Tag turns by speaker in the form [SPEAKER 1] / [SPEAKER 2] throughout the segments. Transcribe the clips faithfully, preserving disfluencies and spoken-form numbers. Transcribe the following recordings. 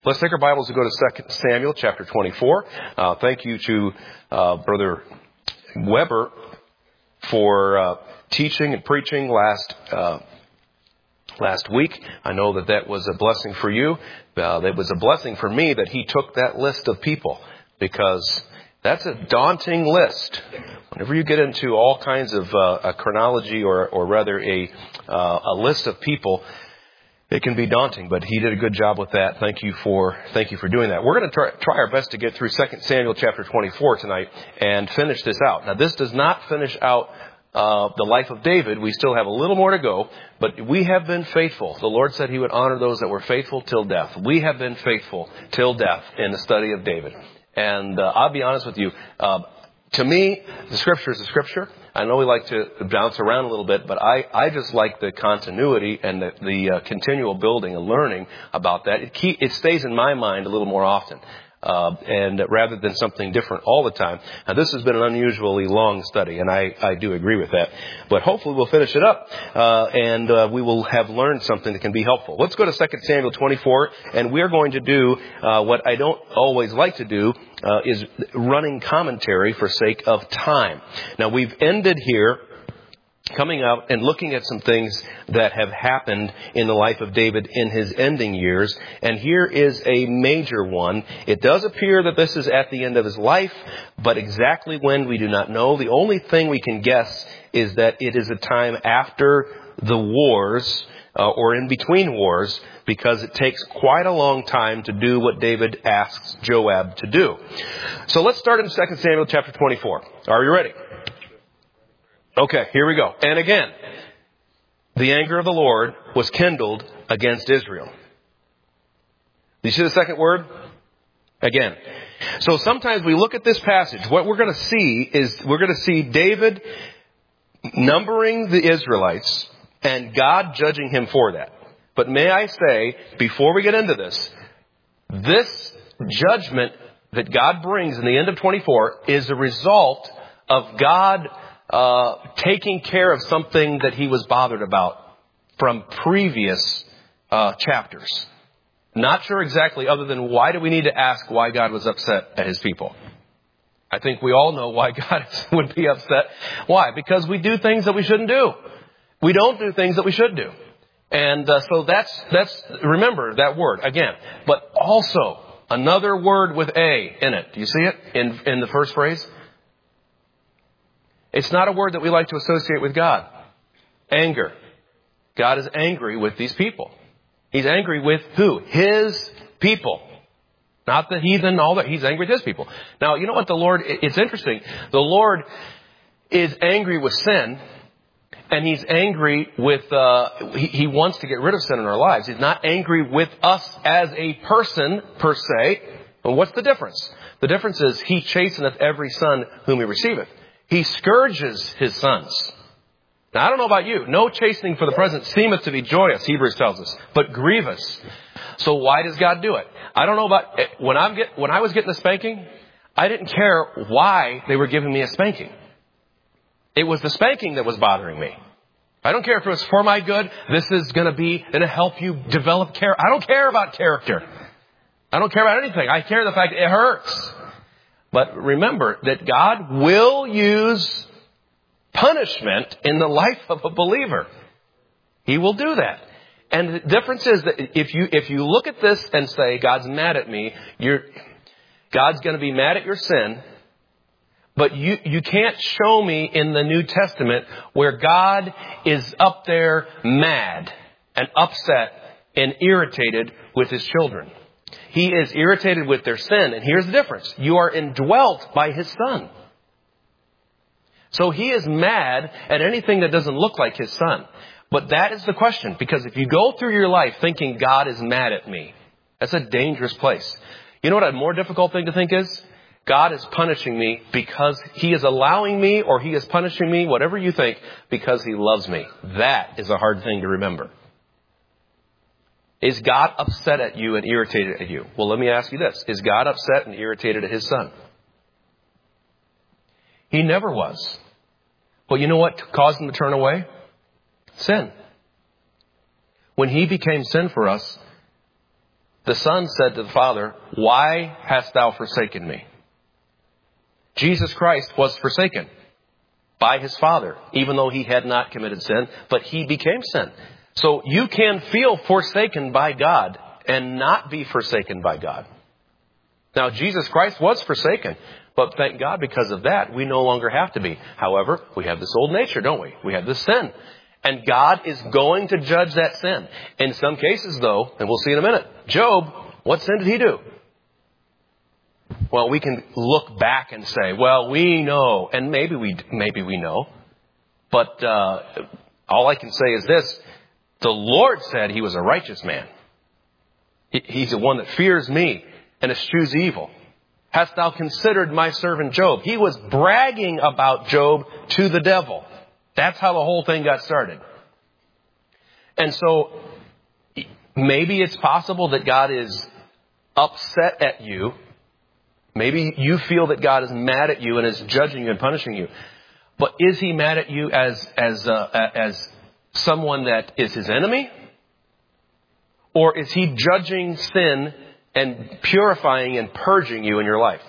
[SPEAKER 1] Let's take our Bibles and go to Second Samuel chapter twenty-four. Uh, thank you to uh, Brother Weber for uh, teaching and preaching last uh, last week. I know that that was a blessing for you. Uh, it was a blessing for me that he took that list of people, because that's a daunting list. Whenever you get into all kinds of uh, a chronology or, or rather a uh, a list of people, it can be daunting, but he did a good job with that. Thank you for thank you for doing that. We're going to try, try our best to get through Second Samuel chapter twenty-four tonight and finish this out. Now, this does not finish out uh, the life of David. We still have a little more to go, but we have been faithful. The Lord said he would honor those that were faithful till death. We have been faithful till death in the study of David. And uh, I'll be honest with you, uh, to me, the Scripture is the Scripture. I know we like to bounce around a little bit, but I, I just like the continuity and the, the uh, continual building and learning about that. It, keep, it stays in my mind a little more often, uh, and rather than something different all the time. Now, this has been an unusually long study, and I, I do agree with that. But hopefully we'll finish it up, uh, and uh, we will have learned something that can be helpful. Let's go to Second Samuel twenty-four, and we're going to do uh, what I don't always like to do, Uh, is running commentary for sake of time. Now, we've ended here coming up and looking at some things that have happened in the life of David in his ending years. And here is a major one. It does appear that this is at the end of his life, but exactly when, we do not know. The only thing we can guess is that it is a time after the wars, Uh, or in between wars, because it takes quite a long time to do what David asks Joab to do. So let's start in Second Samuel chapter twenty-four. Are you ready? Okay, here we go. And again, the anger of the Lord was kindled against Israel. Do you see the second word? Again. So sometimes we look at this passage. What we're going to see is we're going to see David numbering the Israelites and God judging him for that. But may I say, before we get into this, this judgment that God brings in the end of twenty-four is a result of God uh, taking care of something that he was bothered about from previous uh, chapters. Not sure exactly, other than why do we need to ask why God was upset at his people? I think we all know why God would be upset. Why? Because we do things that we shouldn't do. We don't do things that we should do. And uh, so that's, that's, remember that word again. But also another word with A in it. Do you see it in, in the first phrase? It's not a word that we like to associate with God. Anger. God is angry with these people. He's angry with who? His people. Not the heathen, all that. He's angry with his people. Now, you know what the Lord, it's interesting. The Lord is angry with sin. And he's angry with, uh, he, he wants to get rid of sin in our lives. He's not angry with us as a person, per se. And what's the difference? The difference is he chasteneth every son whom he receiveth. He scourges his sons. Now, I don't know about you. No chastening for the present seemeth to be joyous, Hebrews tells us, but grievous. So why does God do it? I don't know about, when I'm get, when I was getting a spanking, I didn't care why they were giving me a spanking. It was the spanking that was bothering me. I don't care if it was for my good. This is going to be going to help you develop character. I don't care about character. I don't care about anything. I care the fact that it hurts. But remember that God will use punishment in the life of a believer. He will do that. And the difference is that if you if you look at this and say, God's mad at me, you're God's going to be mad at your sin. But you, you can't show me in the New Testament where God is up there mad and upset and irritated with his children. He is irritated with their sin. And here's the difference. You are indwelt by his son. So he is mad at anything that doesn't look like his son. But that is the question. Because if you go through your life thinking God is mad at me, that's a dangerous place. You know what a more difficult thing to think is? God is punishing me because he is allowing me, or he is punishing me, whatever you think, because he loves me. That is a hard thing to remember. Is God upset at you and irritated at you? Well, let me ask you this. Is God upset and irritated at his son? He never was. But you know what caused him to turn away? Sin. When he became sin for us, The son said to the Father, why hast thou forsaken me? Jesus Christ was forsaken by his Father, even though he had not committed sin, but he became sin. So you can feel forsaken by God and not be forsaken by God. Now, Jesus Christ was forsaken, but thank God because of that, we no longer have to be. However, we have this old nature, don't we? We have this sin. And God is going to judge that sin. In some cases, though, and we'll see in a minute, Job, what sin did he do? Well, we can look back and say, well, we know, and maybe we maybe we know, but uh, all I can say is this: the Lord said he was a righteous man. He, he's the one that fears me and eschews evil. Hast thou considered my servant Job? He was bragging about Job to the devil. That's how the whole thing got started. And so maybe it's possible that God is upset at you. Maybe you feel that God is mad at you and is judging you and punishing you. But is he mad at you as as uh, as someone that is his enemy? Or is he judging sin and purifying and purging you in your life?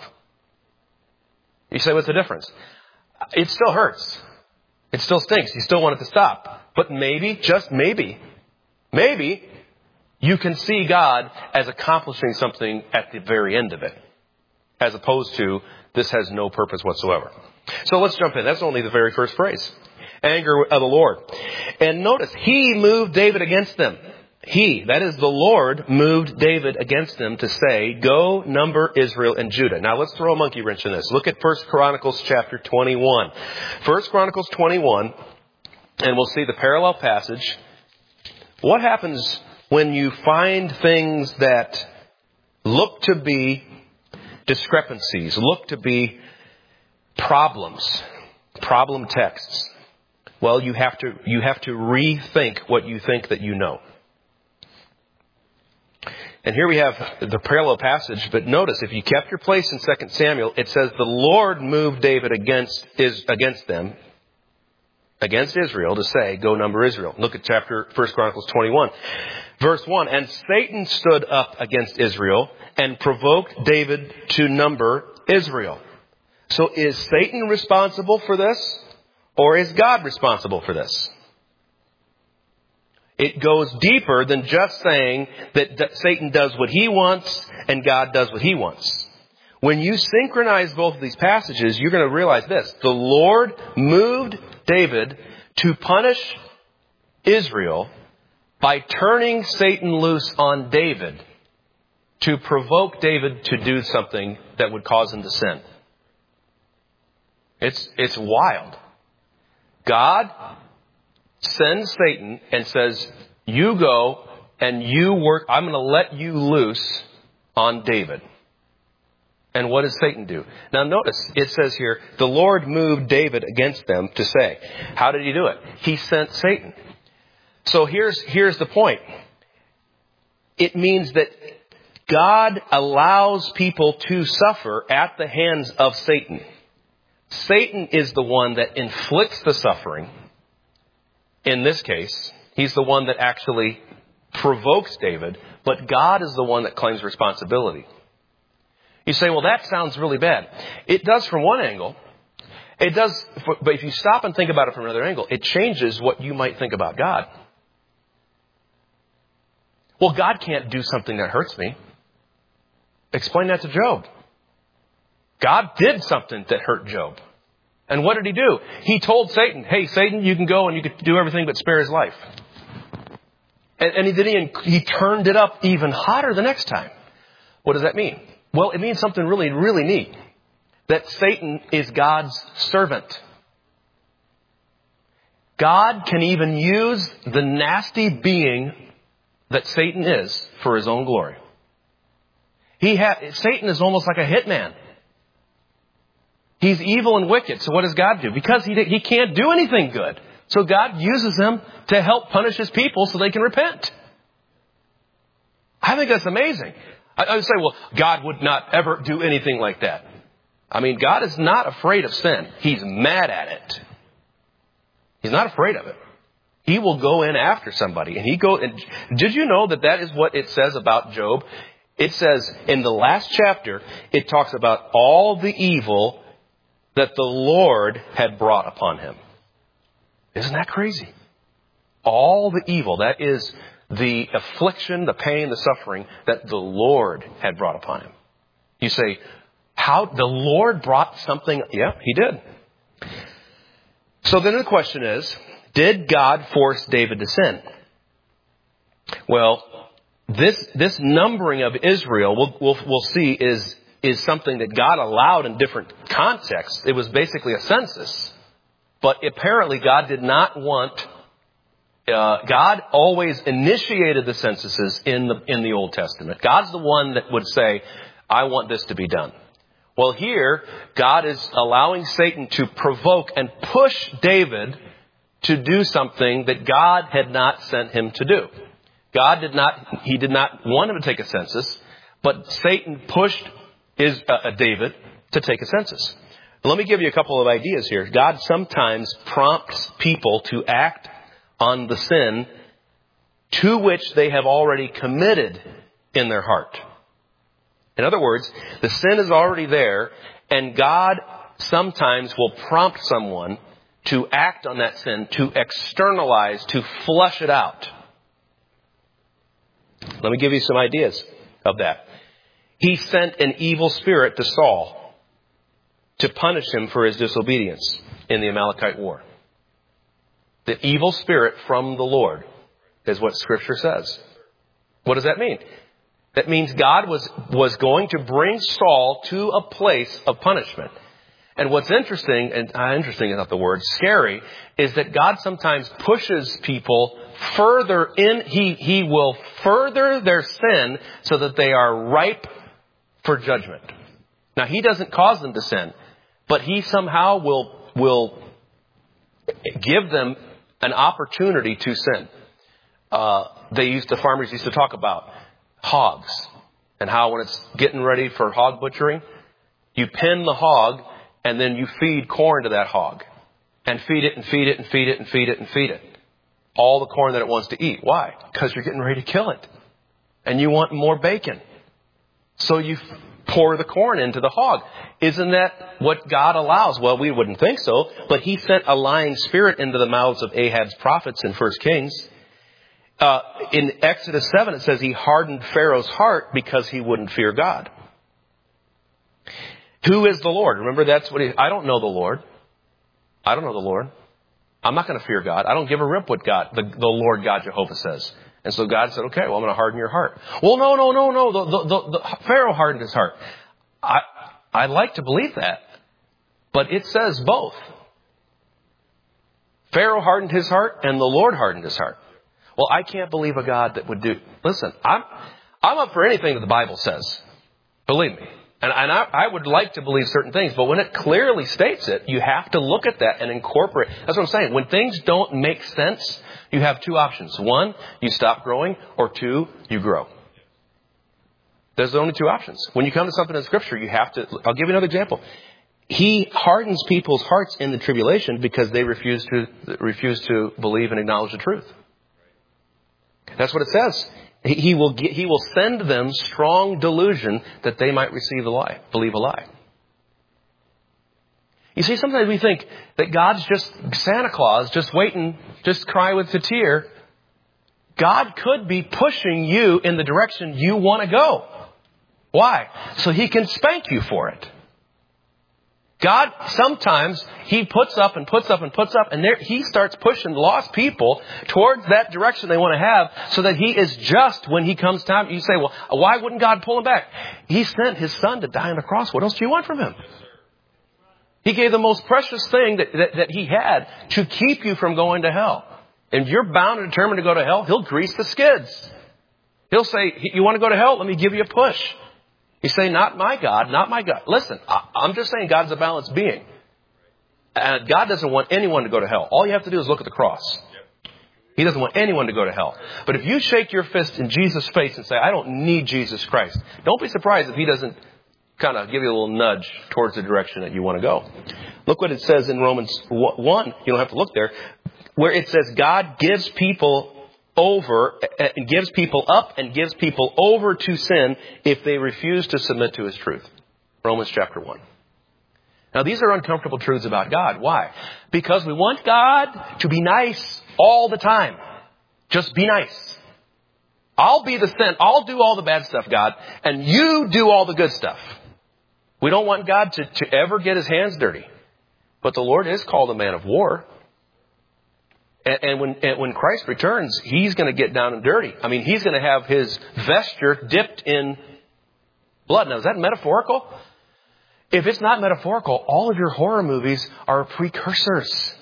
[SPEAKER 1] You say, what's the difference? It still hurts. It still stinks. You still want it to stop. But maybe, just maybe, maybe you can see God as accomplishing something at the very end of it, as opposed to this has no purpose whatsoever. So let's jump in. That's only the very first phrase. Anger of the Lord. And notice, he moved David against them. He, that is the Lord, moved David against them to say, go number Israel and Judah. Now let's throw a monkey wrench in this. Look at First Chronicles chapter twenty-one. First Chronicles twenty-one, and we'll see the parallel passage. What happens when you find things that look to be discrepancies, look to be problems, problem texts? Well, you have to, you have to rethink what you think that you know. And here we have the parallel passage, but notice, if you kept your place in Second Samuel, it says the Lord moved David against is against them, against Israel, to say, go number Israel. Look at chapter First Chronicles twenty-one, verse one. And Satan stood up against Israel and provoked David to number Israel. So is Satan responsible for this, or is God responsible for this? It goes deeper than just saying that Satan does what he wants and God does what he wants. When you synchronize both of these passages, you're going to realize this. The Lord moved David to punish Israel by turning Satan loose on David to provoke David to do something that would cause him to sin. It's, it's wild. God sends Satan and says, you go and you work, I'm going to let you loose on David. And what does Satan do? Now notice, it says here, the Lord moved David against them to say. How did he do it? He sent Satan. So here's, here's the point. It means that God allows people to suffer at the hands of Satan. Satan is the one that inflicts the suffering. In this case, he's the one that actually provokes David, but God is the one that claims responsibility. You say, well, that sounds really bad. It does from one angle. It does, but if you stop and think about it from another angle, it changes what you might think about God. Well, God can't do something that hurts me. Explain that to Job. God did something that hurt Job. And what did he do? He told Satan, hey, Satan, you can go and you can do everything but spare his life. And, and he, did he, he turned it up even hotter the next time. What does that mean? Well, it means something really, really neat. That Satan is God's servant. God can even use the nasty being that Satan is for his own glory. He ha- Satan is almost like a hitman. He's evil and wicked. So what does God do? Because he, he can't do anything good. So God uses him to help punish his people so they can repent. I think that's amazing. I, I would say, well, God would not ever do anything like that. I mean, God is not afraid of sin. He's mad at it. He's not afraid of it. He will go in after somebody. And he go. And did you know that that is what it says about Job? It says in the last chapter, it talks about all the evil that the Lord had brought upon him. Isn't that crazy? All the evil, that is the affliction, the pain, the suffering that the Lord had brought upon him. You say, how? The Lord brought something? Yeah, he did. So then the question is, did God force David to sin? Well, this this numbering of Israel, we'll, we'll, we'll see, is, is something that God allowed in different contexts. It was basically a census. But apparently God did not want... Uh, God always initiated the censuses in the in the Old Testament. God's the one that would say, I want this to be done. Well, here, God is allowing Satan to provoke and push David to do something that God had not sent him to do. God did not, he did not want him to take a census, but Satan pushed his, uh, David to take a census. Let me give you a couple of ideas here. God sometimes prompts people to act on the sin to which they have already committed in their heart. In other words, the sin is already there, and God sometimes will prompt someone to act on that sin, to externalize, to flush it out. Let me give you some ideas of that. He sent an evil spirit to Saul to punish him for his disobedience in the Amalekite war. The evil spirit from the Lord is what Scripture says. What does that mean? That means God was, was going to bring Saul to a place of punishment. And what's interesting, and uh, interesting is not the word, scary, is that God sometimes pushes people further in. He, he will further their sin so that they are ripe for judgment. Now, He doesn't cause them to sin, but He somehow will, will give them an opportunity to sin. Uh, they used to, farmers used to talk about hogs and how when it's getting ready for hog butchering, you pin the hog and then you feed corn to that hog and feed it and feed it and feed it and feed it and feed it. All the corn that it wants to eat. Why? Because you're getting ready to kill it and you want more bacon. So you pour the corn into the hog. Isn't that what God allows? Well, we wouldn't think so, but He sent a lying spirit into the mouths of Ahab's prophets in First Kings. Uh, in Exodus seven, it says He hardened Pharaoh's heart because he wouldn't fear God. Who is the Lord? Remember, that's what he, I don't know the Lord. I don't know the Lord. I'm not going to fear God. I don't give a rip what God, the, the Lord God Jehovah says. And so God said, okay, well, I'm going to harden your heart. Well, no, no, no, no. The, the, the, the Pharaoh hardened his heart. I, I'd like to believe that. But it says both. Pharaoh hardened his heart and the Lord hardened his heart. Well, I can't believe a God that would do... Listen, I'm, I'm up for anything that the Bible says. Believe me. And, and I, I would like to believe certain things, but when it clearly states it, you have to look at that and incorporate. That's what I'm saying. When things don't make sense, you have two options. One, you stop growing, or two, you grow. There's the only two options. When you come to something in Scripture, you have to... I'll give you another example. He hardens people's hearts in the tribulation because they refuse to refuse to believe and acknowledge the truth. That's what it says. He will get, he will send them strong delusion that they might receive a lie, believe a lie. You see, sometimes we think that God's just Santa Claus, just waiting, just cry with the tear. God could be pushing you in the direction you want to go. Why? So He can spank you for it. God, sometimes He puts up and puts up and puts up, and there, He starts pushing lost people towards that direction they want to have so that He is just when He comes time. You say, well, why wouldn't God pull Him back? He sent His Son to die on the cross. What else do you want from Him? He gave the most precious thing that, that, that He had to keep you from going to hell. And if you're bound and determined to go to hell, He'll grease the skids. He'll say, you want to go to hell? Let me give you a push. You say, not my God, not my God. Listen, I'm just saying God's a balanced being. And God doesn't want anyone to go to hell. All you have to do is look at the cross. He doesn't want anyone to go to hell. But if you shake your fist in Jesus' face and say, I don't need Jesus Christ, don't be surprised if He doesn't kind of give you a little nudge towards the direction that you want to go. Look what it says in Romans one. You don't have to look there. Where it says God gives people over, and gives people up and gives people over to sin if they refuse to submit to His truth. Romans chapter one. Now, these are uncomfortable truths about God. Why? Because we want God to be nice all the time. Just be nice. I'll be the sin. I'll do all the bad stuff, God, and you do all the good stuff. We don't want God to, to ever get His hands dirty. But the Lord is called a man of war. And, and when and when Christ returns, He's going to get down and dirty. I mean, He's going to have His vesture dipped in blood. Now, is that metaphorical? If it's not metaphorical, all of your horror movies are precursors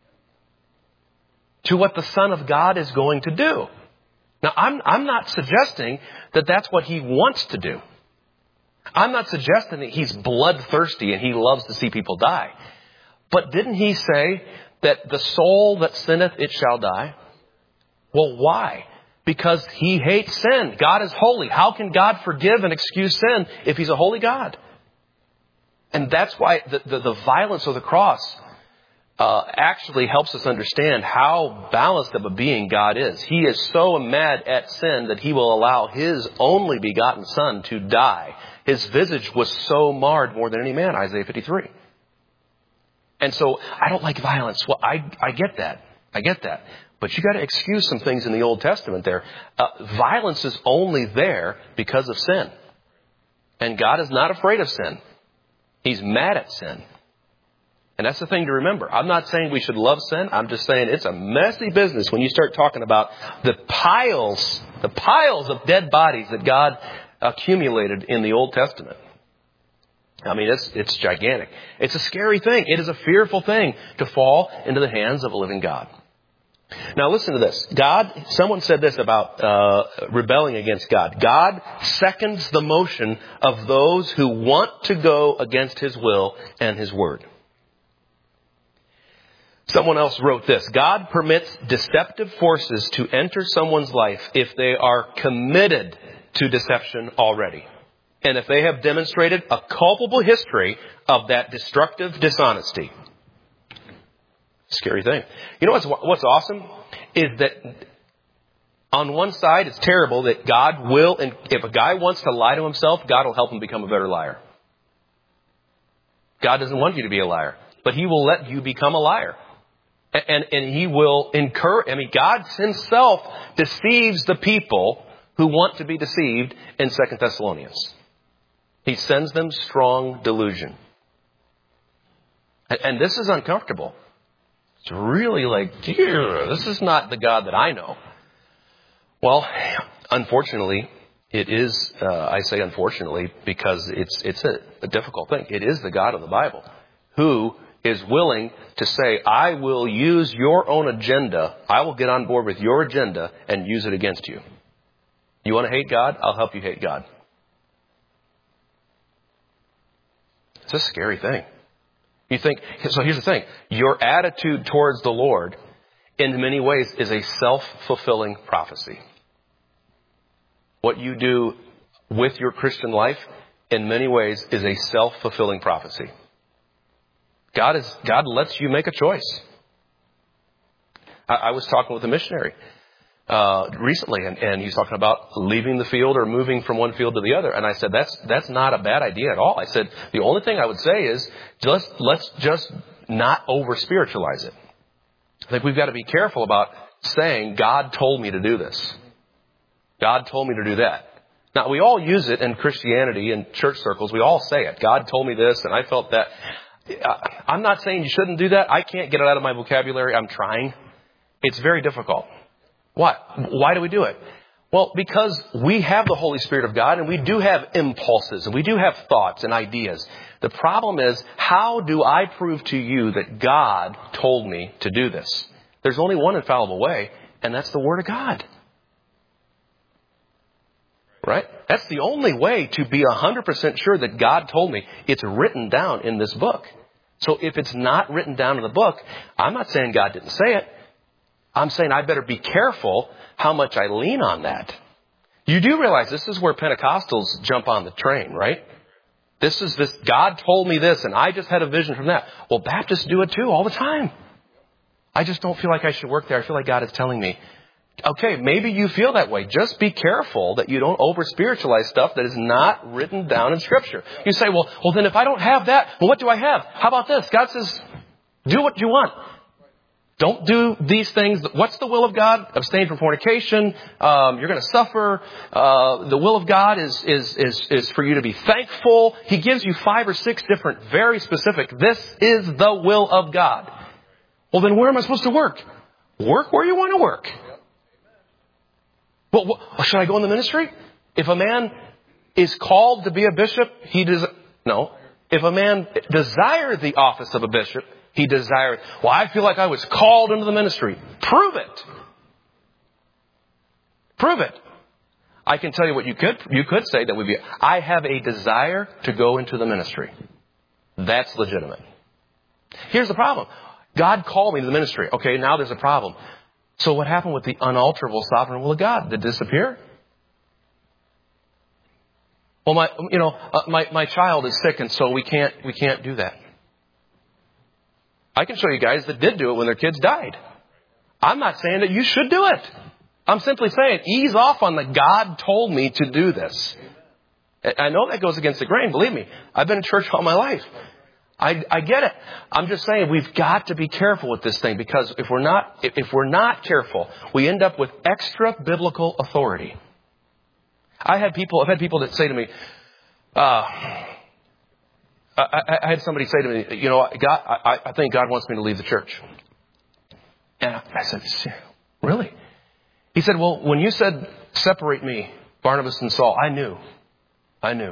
[SPEAKER 1] to what the Son of God is going to do. Now, I'm, I'm not suggesting that that's what He wants to do. I'm not suggesting that He's bloodthirsty and He loves to see people die. But didn't He say that the soul that sinneth, it shall die? Well, why? Because He hates sin. God is holy. How can God forgive and excuse sin if He's a holy God? And that's why the, the, the violence of the cross uh, actually helps us understand how balanced of a being God is. He is so mad at sin that He will allow His only begotten Son to die. His visage was so marred more than any man, Isaiah fifty-three. And so I don't like violence. Well, I, I get that. I get that. But you got to excuse some things in the Old Testament there. Uh, violence is only there because of sin. And God is not afraid of sin. He's mad at sin. And that's the thing to remember. I'm not saying we should love sin. I'm just saying it's a messy business when you start talking about the piles, the piles of dead bodies that God accumulated in the Old Testament. I mean, it's, it's gigantic. It's a scary thing. It is a fearful thing to fall into the hands of a living God. Now listen to this. God, someone said this about uh, rebelling against God. God seconds the motion of those who want to go against His will and His word. Someone else wrote this. God permits deceptive forces to enter someone's life if they are committed to deception already. And if they have demonstrated a culpable history of that destructive dishonesty. Scary thing. You know what's what's awesome is that on one side it's terrible that God will, and if a guy wants to lie to himself, God will help him become a better liar. God doesn't want you to be a liar, but He will let you become a liar. And, and, and He will encourage, I mean, God Himself deceives the people who want to be deceived in Second Thessalonians. He sends them strong delusion. And, and this is uncomfortable. It's really like, dear, this is not the God that I know. Well, unfortunately, it is, uh, I say unfortunately, because it's it's a, a difficult thing. It is the God of the Bible who is willing to say, I will use your own agenda. I will get on board with your agenda and use it against you. You want to hate God? I'll help you hate God. It's a scary thing. You think, so here's the thing. Your attitude towards the Lord, in many ways, is a self-fulfilling prophecy. What you do with your Christian life, in many ways, is a self-fulfilling prophecy. God is, God lets you make a choice. I, I was talking with a missionary uh, recently, and, and he was talking about leaving the field or moving from one field to the other. And I said, that's that's not a bad idea at all. I said, the only thing I would say is just let's just not over-spiritualize it. I think we've got to be careful about saying, God told me to do this. God told me to do that. Now, we all use it in Christianity, in church circles. We all say it. God told me this, and I felt that. I'm not saying you shouldn't do that. I can't get it out of my vocabulary. I'm trying. It's very difficult. What? Why do we do it? Well, because we have the Holy Spirit of God, and we do have impulses, and we do have thoughts and ideas. The problem is, how do I prove to you that God told me to do this? There's only one infallible way, and that's the Word of God. Right? That's the only way to be one hundred percent sure that God told me. It's written down in this book. So if it's not written down in the book, I'm not saying God didn't say it. I'm saying I better be careful how much I lean on that. You do realize this is where Pentecostals jump on the train, right? This is this, God told me this and I just had a vision from that. Well, Baptists do it too all the time. I just don't feel like I should work there. I feel like God is telling me. Okay, maybe you feel that way. Just be careful that you don't over-spiritualize stuff that is not written down in Scripture. You say, well, well, then if I don't have that, well, what do I have? How about this? God says, do what you want. Don't do these things. What's the will of God? Abstain from fornication. Um, you're going to suffer. Uh, the will of God is, is, is, is for you to be thankful. He gives you five or six different, very specific, this is the will of God. Well, then where am I supposed to work? Work where you want to work. Well, well, should I go in the ministry? If a man is called to be a bishop, he does no. If a man desires the office of a bishop, he desires. Well, I feel like I was called into the ministry. Prove it. Prove it. I can tell you what you could you could say that would be. I have a desire to go into the ministry. That's legitimate. Here's the problem. God called me to the ministry. Okay, now there's a problem. So what happened with the unalterable sovereign will of God? Did it disappear? Well, my, you know, uh, my, my child is sick and so we can't, we can't do that. I can show you guys that did do it when their kids died. I'm not saying that you should do it. I'm simply saying ease off on the God told me to do this. I know that goes against the grain. Believe me, I've been in church all my life. I, I get it. I'm just saying we've got to be careful with this thing because if we're not, if, if we're not careful, we end up with extra biblical authority. I had people, I've had people that say to me, uh, I, I had somebody say to me, you know, God, I, I think God wants me to leave the church. And I said, really? He said, well, when you said separate me, Barnabas and Saul, I knew, I knew,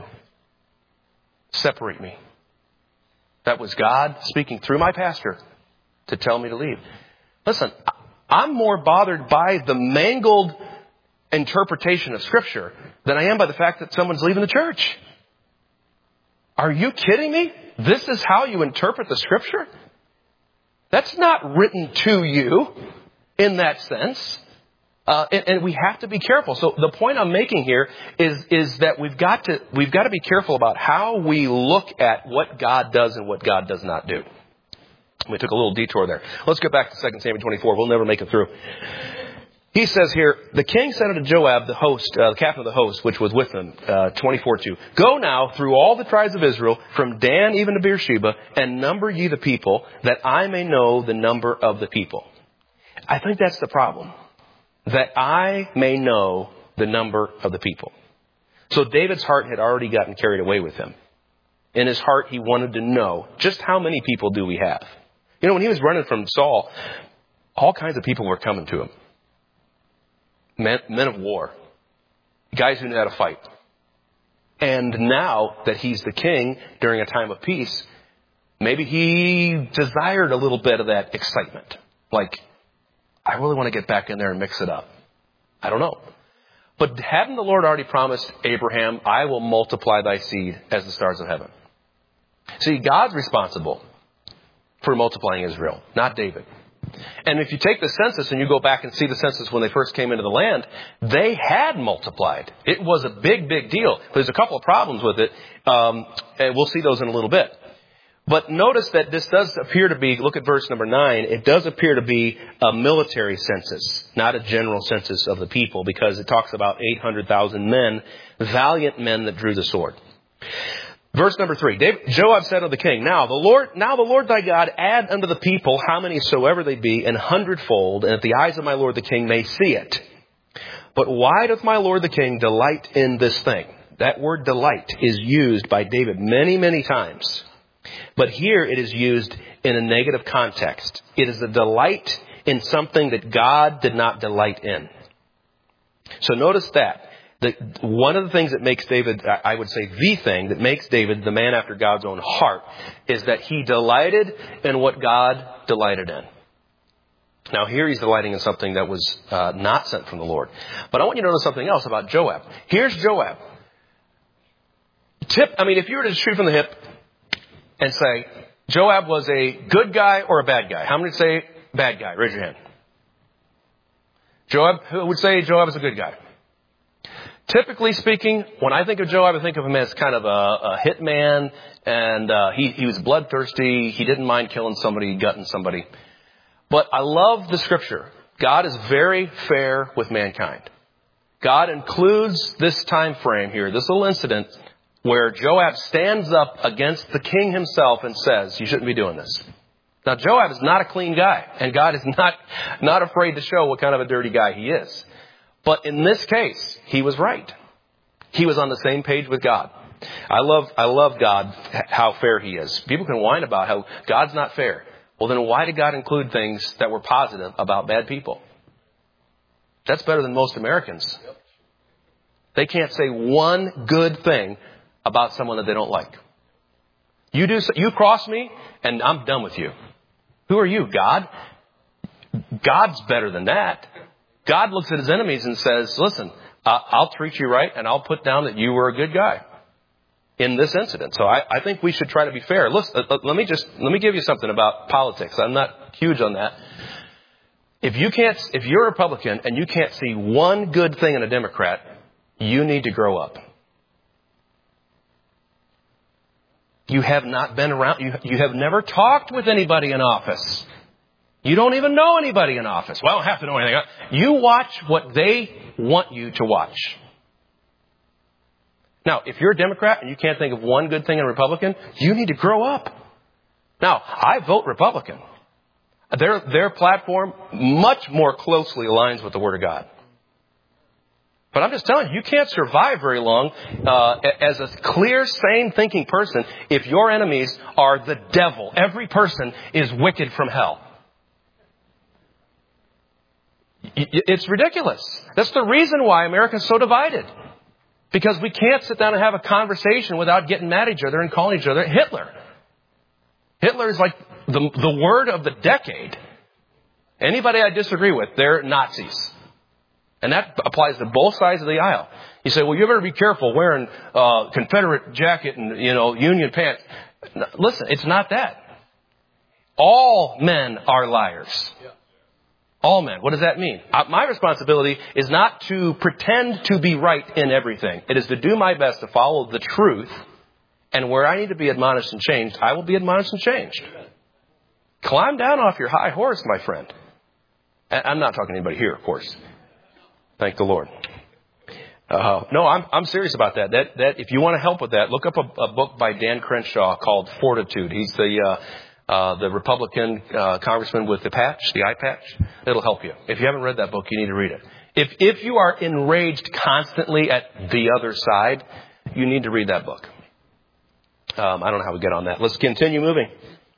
[SPEAKER 1] separate me. That was God speaking through my pastor to tell me to leave. Listen, I'm more bothered by the mangled interpretation of Scripture than I am by the fact that someone's leaving the church. Are you kidding me? This is how you interpret the Scripture? That's not written to you in that sense. Uh, and, and we have to be careful. So the point I'm making here is, is that we've got to, we've got to be careful about how we look at what God does and what God does not do. We took a little detour there. Let's go back to Second Samuel twenty-four. We'll never make it through. He says here, the king said unto Joab, the host, uh, the captain of the host, which was with him, uh, twenty-four two, go now through all the tribes of Israel, from Dan even to Beersheba, and number ye the people, that I may know the number of the people. I think that's the problem. That I may know the number of the people. So David's heart had already gotten carried away with him. In his heart, he wanted to know just how many people do we have. You know, when he was running from Saul, all kinds of people were coming to him. Men, men of war. Guys who knew how to fight. And now that he's the king during a time of peace, maybe he desired a little bit of that excitement. Like, I really want to get back in there and mix it up. I don't know. But hadn't the Lord already promised Abraham, I will multiply thy seed as the stars of heaven? See, God's responsible for multiplying Israel, not David. And if you take the census and you go back and see the census when they first came into the land, they had multiplied. It was a big, big deal. There's a couple of problems with it, um, and we'll see those in a little bit. But notice that this does appear to be, look at verse number nine, it does appear to be a military census, not a general census of the people, because it talks about eight hundred thousand men, valiant men that drew the sword. Verse number three, David, Joab said unto the king, Now the Lord, now the Lord thy God add unto the people how many soever they be, an hundredfold, and that the eyes of my Lord the king may see it. But why doth my Lord the king delight in this thing? That word delight is used by David many, many times. But here it is used in a negative context. It is a delight in something that God did not delight in. So notice that. The, one of the things that makes David, I would say the thing that makes David the man after God's own heart, is that he delighted in what God delighted in. Now here he's delighting in something that was uh, not sent from the Lord. But I want you to notice something else about Joab. Here's Joab. Tip, I mean, if you were to shoot from the hip, and say, Joab was a good guy or a bad guy? How many would say bad guy? Raise your hand. Joab, who would say Joab is a good guy? Typically speaking, when I think of Joab, I think of him as kind of a, a hitman, and uh, he, he was bloodthirsty. He didn't mind killing somebody, gutting somebody. But I love the scripture. God is very fair with mankind. God includes this time frame here, this little incident, where Joab stands up against the king himself and says, you shouldn't be doing this. Now, Joab is not a clean guy, and God is not, not afraid to show what kind of a dirty guy he is. But in this case, he was right. He was on the same page with God. I love, I love God, how fair he is. People can whine about how God's not fair. Well, then why did God include things that were positive about bad people? That's better than most Americans. They can't say one good thing about someone that they don't like. You do, you cross me and I'm done with you. Who are you, God? God's better than that. God looks at his enemies and says, listen, I'll treat you right and I'll put down that you were a good guy in this incident. So I, I think we should try to be fair. Listen, let me just, let me give you something about politics. I'm not huge on that. If you can't, if you're a Republican and you can't see one good thing in a Democrat, you need to grow up. You have not been around, you, you have never talked with anybody in office. You don't even know anybody in office. Well, I don't have to know anything. You watch what they want you to watch. Now, if you're a Democrat and you can't think of one good thing in a Republican, you need to grow up. Now, I vote Republican. Their, their platform much more closely aligns with the Word of God. But I'm just telling you, you can't survive very long uh, as a clear, sane thinking person if your enemies are the devil. Every person is wicked from hell. It's ridiculous. That's the reason why America is so divided. Because we can't sit down and have a conversation without getting mad at each other and calling each other Hitler. Hitler is like the, the word of the decade. Anybody I disagree with, they're Nazis. And that applies to both sides of the aisle. You say, well, you better be careful wearing uh Confederate jacket and, you know, Union pants. Listen, it's not that. All men are liars. All men. What does that mean? My responsibility is not to pretend to be right in everything. It is to do my best to follow the truth. And where I need to be admonished and changed, I will be admonished and changed. Climb down off your high horse, my friend. I'm not talking to anybody here, of course. Thank the Lord. Uh, no, I'm, I'm serious about that. That, that if you want to help with that, look up a, a book by Dan Crenshaw called Fortitude. He's the, uh, Uh, the Republican uh, congressman with the patch, the eye patch. It'll help you. If you haven't read that book, you need to read it. If if you are enraged constantly at the other side, you need to read that book. Um, I don't know how we get on that. Let's continue moving.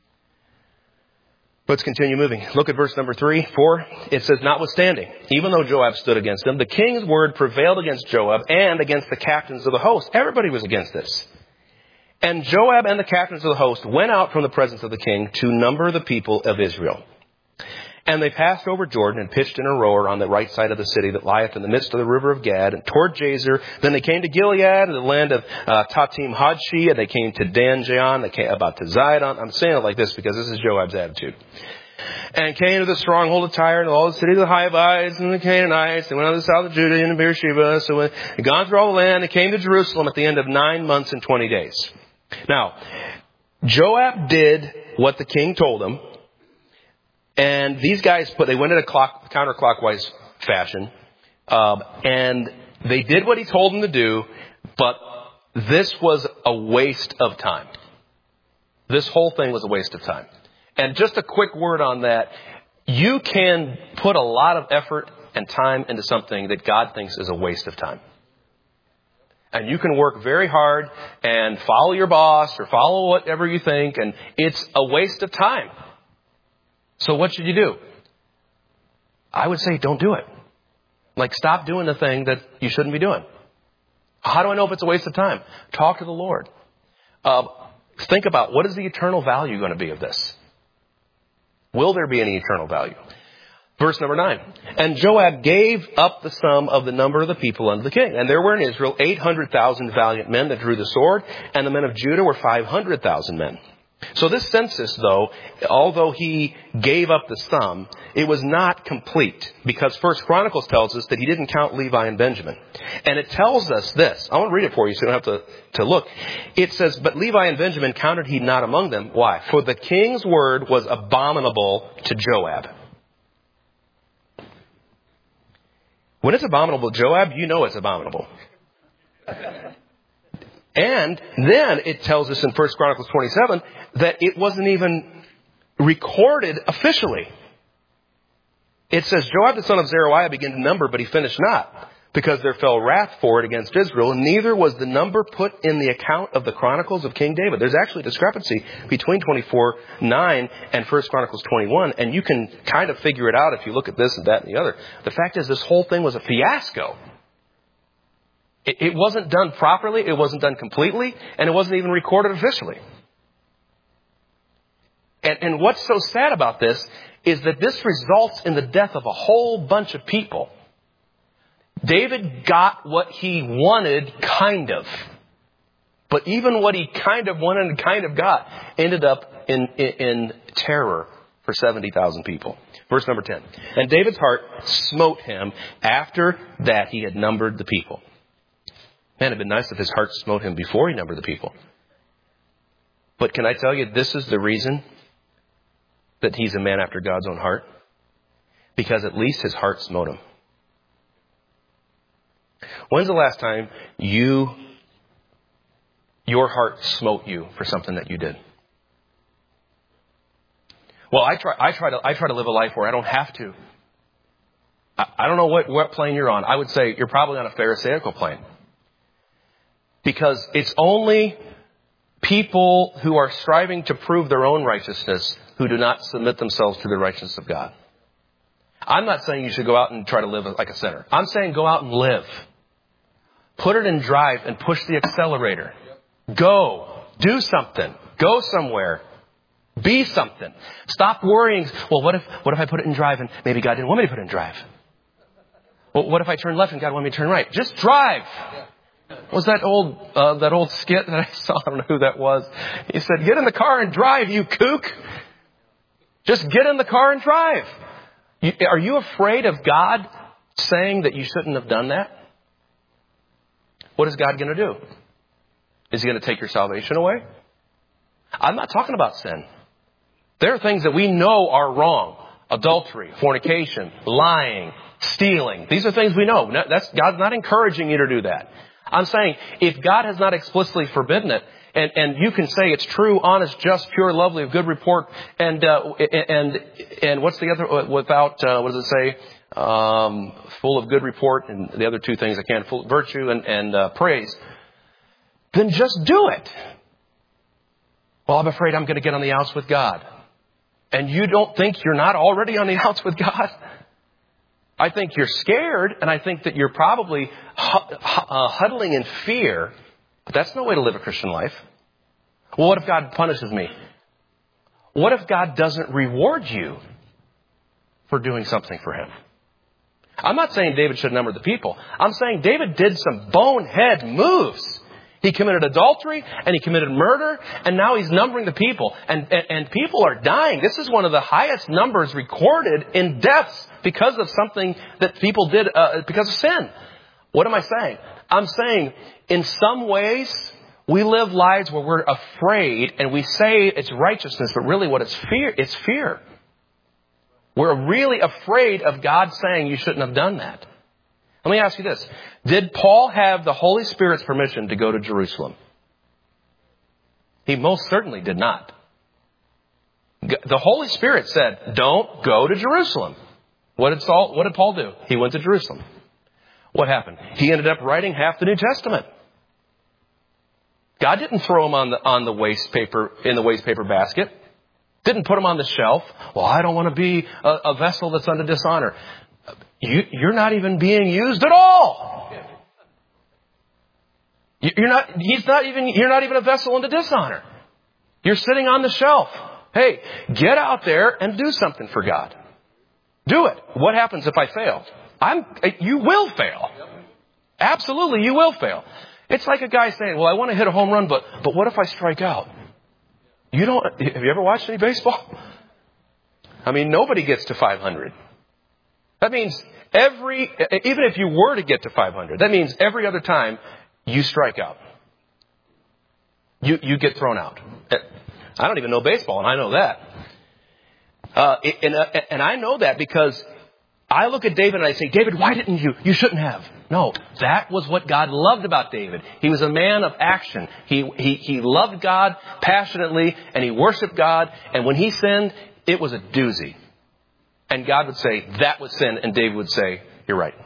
[SPEAKER 1] Let's continue moving. Look at verse number three, four. It says, notwithstanding, even though Joab stood against him, the king's word prevailed against Joab and against the captains of the host. Everybody was against this. And Joab and the captains of the host went out from the presence of the king to number the people of Israel. And they passed over Jordan and pitched in Aroer on the right side of the city that lieth in the midst of the river of Gad, and toward Jazer. Then they came to Gilead and the land of uh, Tatim Hodshi, and they came to Dan Jaon. They came about to Zidon. I'm saying it like this because this is Joab's attitude. And came to the stronghold of Tyre and all the city of the Hivites and the Canaanites. They went out to the south of Judah and Beersheba. So when they gone through all the land, they came to Jerusalem at the end of nine months and twenty days. Now, Joab did what the king told him. And these guys, put they went in a clock, counterclockwise fashion. Um, and they did what he told them to do. But this was a waste of time. This whole thing was a waste of time. And just a quick word on that. You can put a lot of effort and time into something that God thinks is a waste of time. And you can work very hard and follow your boss or follow whatever you think. And it's a waste of time. So what should you do? I would say don't do it. Like stop doing the thing that you shouldn't be doing. How do I know if it's a waste of time? Talk to the Lord. Uh, think about what is the eternal value going to be of this? Will there be any eternal value? Verse number nine. And Joab gave up the sum of the number of the people unto the king. And there were in Israel eight hundred thousand valiant men that drew the sword. And the men of Judah were five hundred thousand men. So this census, though, although he gave up the sum, it was not complete, because First Chronicles tells us that he didn't count Levi and Benjamin. And it tells us this. I want to read it for you so you don't have to, to look. It says, but Levi and Benjamin counted he not among them. Why? For the king's word was abominable to Joab. When it's abominable to Joab, you know it's abominable. And then it tells us in First Chronicles twenty-seven that it wasn't even recorded officially. It says, Joab the son of Zeruiah began to number, but he finished not, because there fell wrath for it against Israel, and neither was the number put in the account of the Chronicles of King David. There's actually a discrepancy between twenty-four nine and First Chronicles twenty-one, and you can kind of figure it out if you look at this and that and the other. The fact is, this whole thing was a fiasco. It wasn't done properly, it wasn't done completely, and it wasn't even recorded officially. And, and what's so sad about this is that this results in the death of a whole bunch of people. David got what he wanted, kind of. But even what he kind of wanted and kind of got ended up in, in, in terror for seventy thousand people. Verse number ten. And David's heart smote him after that he had numbered the people. Man, it'd been nice if his heart smote him before he numbered the people. But can I tell you, this is the reason that he's a man after God's own heart? Because at least his heart smote him. When's the last time you, your heart smote you for something that you did? Well, I try, I try to, I try to live a life where I don't have to. I, I don't know what, what plane you're on. I would say you're probably on a Pharisaical plane. Because it's only people who are striving to prove their own righteousness who do not submit themselves to the righteousness of God. I'm not saying you should go out and try to live like a sinner. I'm saying go out and live. Put it in drive and push the accelerator. Go. Do something. Go somewhere. Be something. Stop worrying. Well, what if what if I put it in drive and maybe God didn't want me to put it in drive? Well, what if I turn left and God wanted me to turn right? Just drive. Was that old uh, that old skit that I saw? I don't know who that was. He said, "Get in the car and drive, you kook. Just get in the car and drive." You, are you afraid of God saying that you shouldn't have done that? What is God going to do? Is he going to take your salvation away? I'm not talking about sin. There are things that we know are wrong. Adultery, fornication, lying, stealing. These are things we know. That's, God's not encouraging you to do that. I'm saying if God has not explicitly forbidden it, and, and you can say it's true, honest, just, pure, lovely, of good report, and uh, and and what's the other, without, uh, what does it say? Um, full of good report, and the other two things I can't, full of virtue and, and uh, praise, then just do it. Well, I'm afraid I'm going to get on the outs with God. And you don't think you're not already on the outs with God? I think you're scared, and I think that you're probably uh, huddling in fear. But that's no way to live a Christian life. Well, what if God punishes me? What if God doesn't reward you for doing something for him? I'm not saying David should number the people. I'm saying David did some bonehead moves. He committed adultery and he committed murder, and now he's numbering the people. And, and, and people are dying. This is one of the highest numbers recorded in deaths because of something that people did, uh, because of sin. What am I saying? I'm saying in some ways we live lives where we're afraid and we say it's righteousness, but really what it's fear, it's fear. We're really afraid of God saying you shouldn't have done that. Let me ask you this. Did Paul have the Holy Spirit's permission to go to Jerusalem? He most certainly did not. The Holy Spirit said, don't go to Jerusalem. What did Saul, what did Paul do? He went to Jerusalem. What happened? He ended up writing half the New Testament. God didn't throw him on the, on the waste paper, in the waste paper basket. Didn't put him on the shelf. Well, I don't want to be a, a vessel that's under dishonor. You, you're not even being used at all. You're not, he's not even, you're not even a vessel into dishonor. You're sitting on the shelf. Hey, get out there and do something for God. Do it. What happens if I fail? I'm, you will fail. Absolutely, you will fail. It's like a guy saying, well, I want to hit a home run, but, but what if I strike out? You don't, have you ever watched any baseball? I mean, nobody gets to five hundred. That means every, even if you were to get to five hundred, that means every other time you strike out. You, you get thrown out. I don't even know baseball, and I know that. Uh, and, and I know that because I look at David and I say, David, why didn't you? You shouldn't have. No, that was what God loved about David. He was a man of action. He, he, he loved God passionately and he worshiped God. And when he sinned, it was a doozy. And God would say, that was sin. And David would say, you're right.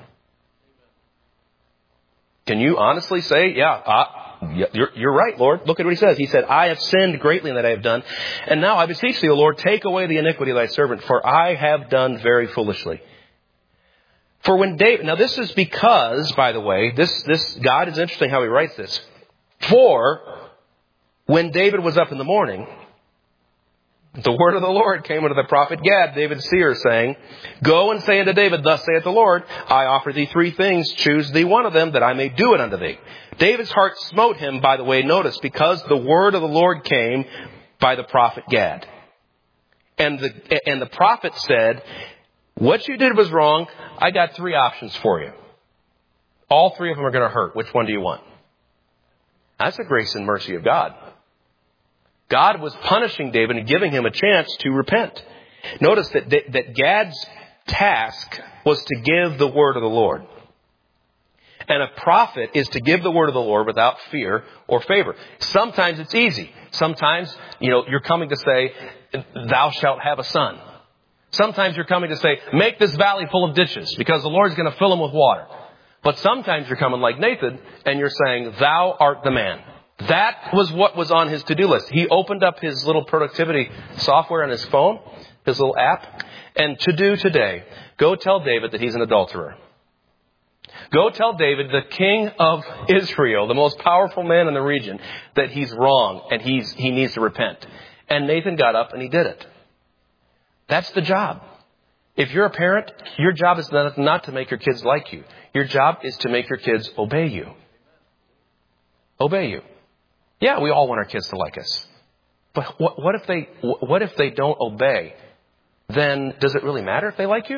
[SPEAKER 1] Can you honestly say, yeah, uh, you're, you're right, Lord. Look at what he says. He said, I have sinned greatly in that I have done. And now I beseech thee, O Lord, take away the iniquity of thy servant, for I have done very foolishly. For when David, now this is because, by the way, this, this, God is interesting how he writes this. For when David was up in the morning, the word of the Lord came unto the prophet Gad, David's seer, saying, Go and say unto David, Thus saith the Lord, I offer thee three things, choose thee one of them, that I may do it unto thee. David's heart smote him, by the way, notice, because the word of the Lord came by the prophet Gad. And the, and the prophet said, what you did was wrong. I got three options for you. All three of them are going to hurt. Which one do you want? That's the grace and mercy of God. God was punishing David and giving him a chance to repent. Notice that, that, that Gad's task was to give the word of the Lord. And a prophet is to give the word of the Lord without fear or favor. Sometimes it's easy. Sometimes, you know, you're coming to say, thou shalt have a son. Sometimes you're coming to say, make this valley full of ditches because the Lord's going to fill them with water. But sometimes you're coming like Nathan and you're saying, thou art the man. That was what was on his to-do list. He opened up his little productivity software on his phone, his little app, and to do today, go tell David that he's an adulterer. Go tell David, the king of Israel, the most powerful man in the region, that he's wrong and he's, he needs to repent. And Nathan got up and he did it. That's the job. If you're a parent, your job is not, not to make your kids like you. Your job is to make your kids obey you. Obey you. Yeah, we all want our kids to like us. But what, what if they what if they don't obey? Then does it really matter if they like you?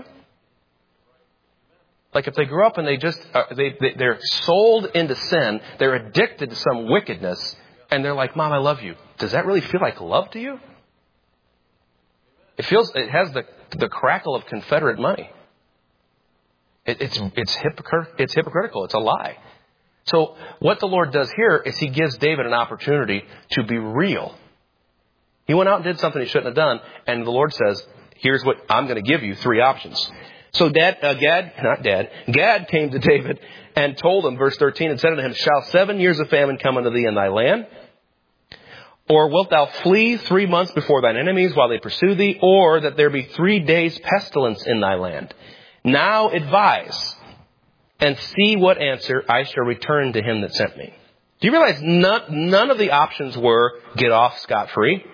[SPEAKER 1] Like if they grew up and they just uh, they, they they're sold into sin, they're addicted to some wickedness, and they're like, "Mom, I love you." Does that really feel like love to you? It feels it has the the crackle of Confederate money. It, it's it's hypocr- it's hypocritical. It's a lie. So what the Lord does here is he gives David an opportunity to be real. He went out and did something he shouldn't have done. And the Lord says, here's what I'm going to give you three options. So Dad, uh, Gad, not Dad, Gad came to David and told him, verse thirteen, and said unto him, shall seven years of famine come unto thee in thy land? Or wilt thou flee three months before thine enemies while they pursue thee? Or that there be three days pestilence in thy land? Now advise, and see what answer I shall return to him that sent me. Do you realize none, none of the options were get off scot-free?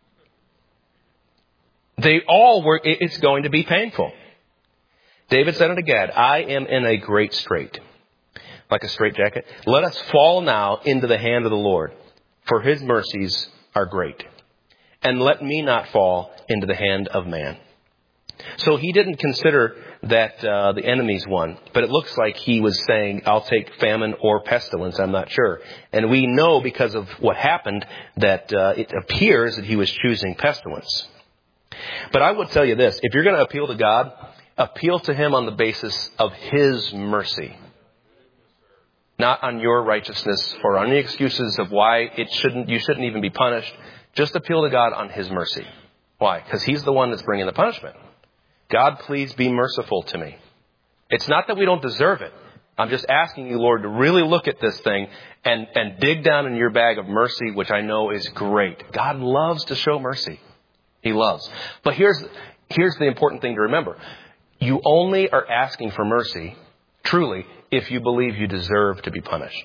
[SPEAKER 1] They all were, it's going to be painful. David said unto Gad, I am in a great strait, like a straitjacket. Let us fall now into the hand of the Lord, for his mercies are great. And let me not fall into the hand of man. So he didn't consider that uh, the enemies won. But it looks like he was saying, I'll take famine or pestilence. I'm not sure. And we know because of what happened that uh, it appears that he was choosing pestilence. But I would tell you this. If you're going to appeal to God, appeal to him on the basis of his mercy. Not on your righteousness or on any excuses of why it shouldn't, you shouldn't even be punished. Just appeal to God on his mercy. Why? Because he's the one that's bringing the punishment. God, please be merciful to me. It's not that we don't deserve it. I'm just asking you, Lord, to really look at this thing and, and dig down in your bag of mercy, which I know is great. God loves to show mercy. He loves. But here's, here's the important thing to remember. You only are asking for mercy, truly, if you believe you deserve to be punished.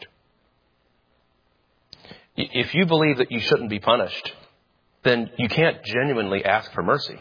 [SPEAKER 1] If you believe that you shouldn't be punished, then you can't genuinely ask for mercy.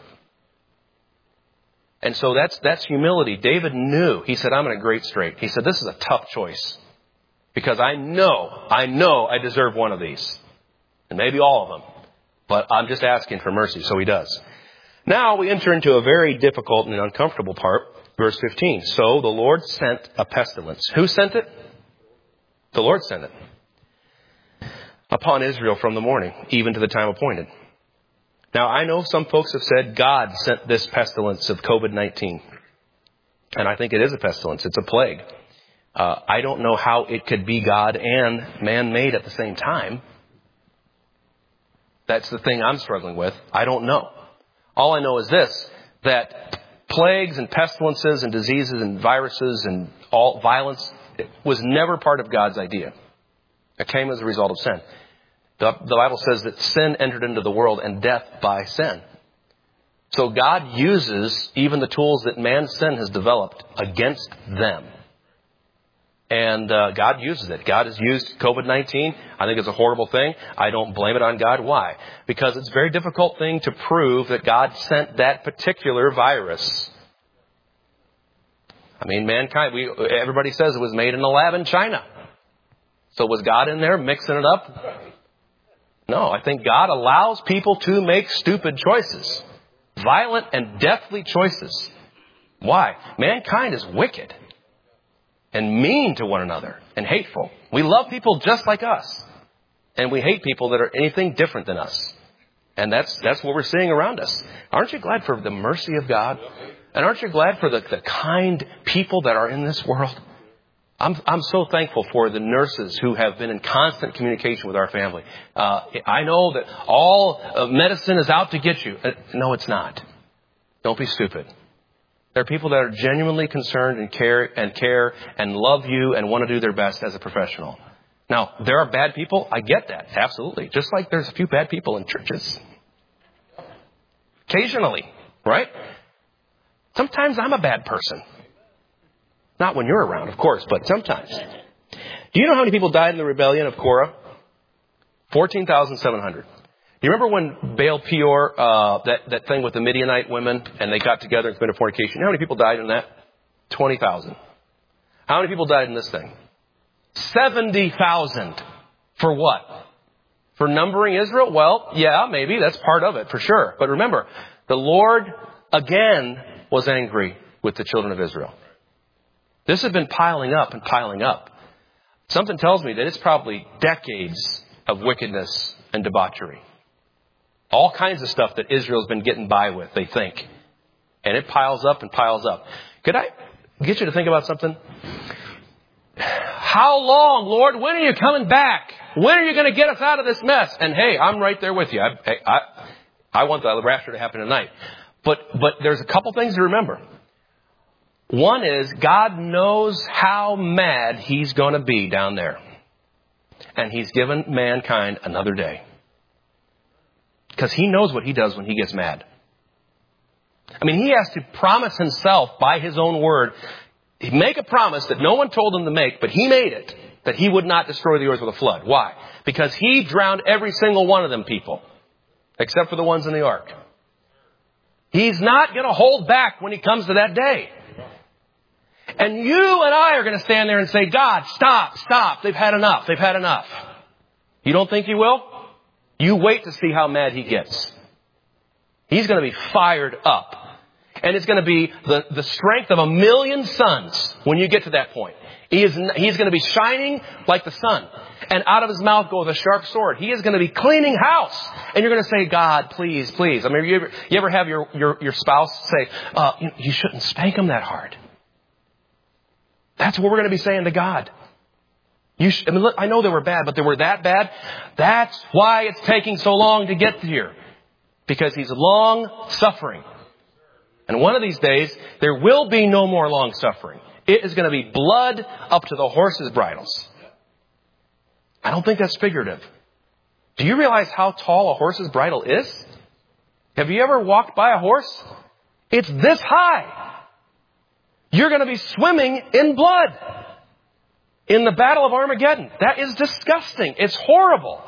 [SPEAKER 1] And so that's that's humility. David knew. He said, I'm in a great strait. He said, this is a tough choice. Because I know, I know I deserve one of these. And maybe all of them. But I'm just asking for mercy, so he does. Now we enter into a very difficult and uncomfortable part. Verse fifteen. So the Lord sent a pestilence. Who sent it? The Lord sent it. Upon Israel from the morning, even to the time appointed. Now I know some folks have said God sent this pestilence of covid nineteen. And I think it is a pestilence. It's a plague. Uh, I don't know how it could be God and man-made at the same time. That's the thing I'm struggling with. I don't know. All I know is this, that plagues and pestilences and diseases and viruses and all violence was never part of God's idea. It came as a result of sin. The, the Bible says that sin entered into the world and death by sin. So God uses even the tools that man's sin has developed against them. And uh, God uses it. God has used covid nineteen. I think it's a horrible thing. I don't blame it on God. Why? Because it's a very difficult thing to prove that God sent that particular virus. I mean, mankind, we, everybody says it was made in a lab in China. So was God in there mixing it up? No, I think God allows people to make stupid choices. Violent and deathly choices. Why? Mankind is wicked. And mean to one another. And hateful. We love people just like us. And we hate people that are anything different than us. And that's that's what we're seeing around us. Aren't you glad for the mercy of God? And aren't you glad for the, the kind people that are in this world? I'm I'm so thankful for the nurses who have been in constant communication with our family. Uh, I know that all uh, medicine is out to get you. Uh, no, it's not. Don't be stupid. There are people that are genuinely concerned and care and care and love you and want to do their best as a professional. Now, there are bad people. I get that. Absolutely. Just like there's a few bad people in churches. Occasionally, right? Sometimes I'm a bad person. Not when you're around, of course, but sometimes. Do you know how many people died in the rebellion of Korah? fourteen thousand seven hundred. You remember when Baal Peor, uh, that, that thing with the Midianite women, and they got together and committed fornication? You know how many people died in that? twenty thousand. How many people died in this thing? seventy thousand. For what? For numbering Israel? Well, yeah, maybe. That's part of it, for sure. But remember, the Lord, again, was angry with the children of Israel. This had been piling up and piling up. Something tells me that it's probably decades of wickedness and debauchery. All kinds of stuff that Israel's been getting by with, they think. And it piles up and piles up. Could I get you to think about something? How long, Lord? When are you coming back? When are you going to get us out of this mess? And hey, I'm right there with you. I, I, I want the rapture to happen tonight. But, but there's a couple things to remember. One is God knows how mad he's going to be down there. And he's given mankind another day. Because he knows what he does when he gets mad. I mean, he has to promise himself by his own word. Make a promise that no one told him to make, but he made it. That he would not destroy the earth with a flood. Why? Because he drowned every single one of them people. Except for the ones in the ark. He's not going to hold back when he comes to that day. And you and I are going to stand there and say, God, stop, stop. They've had enough. They've had enough. You don't think he will? You wait to see how mad he gets. He's going to be fired up. And it's going to be the, the strength of a million suns when you get to that point. He is, he's going to be shining like the sun. And out of his mouth goes a sharp sword. He is going to be cleaning house. And you're going to say, God, please, please. I mean, you ever, you ever have your, your, your spouse say, uh, you, you shouldn't spank him that hard. That's what we're going to be saying to God. You sh- I mean, look, I know they were bad, but they were that bad. That's why it's taking so long to get here. Because he's long suffering. And one of these days, there will be no more long suffering. It is going to be blood up to the horses' bridles. I don't think that's figurative. Do you realize how tall a horse's bridle is? Have you ever walked by a horse? It's this high. You're going to be swimming in blood. In the Battle of Armageddon. That is disgusting. It's horrible.